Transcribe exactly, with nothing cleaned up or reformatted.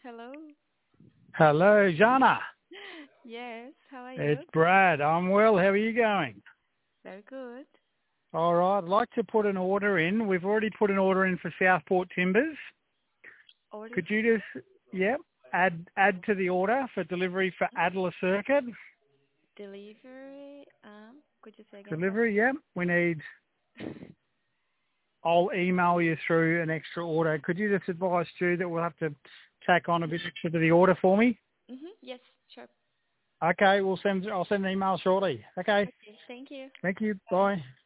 Hello. Hello, Jana. Yes, how are you? It's Brad. I'm well. How are you going? Very good. All right. I'd like to put an order in. We've already put an order in for Southport Timbers. Order Could you just, yep, add add to the order for delivery for Adler Circuit? delivery. Um, could you say again? Delivery, yep. We need, I'll email you through an extra order. Could you just advise Stu that we'll have to tack on a bit extra to the order for me? Mm-hmm. Yes, sure. Okay, we'll send, I'll send an email shortly. Okay. Okay, thank you. Thank you. Bye. Bye.